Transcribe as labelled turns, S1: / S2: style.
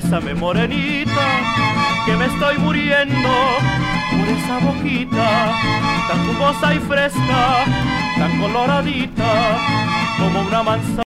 S1: bésame morenita, que me estoy muriendo por esa boquita, tan jugosa y fresca, tan coloradita, como una manzana.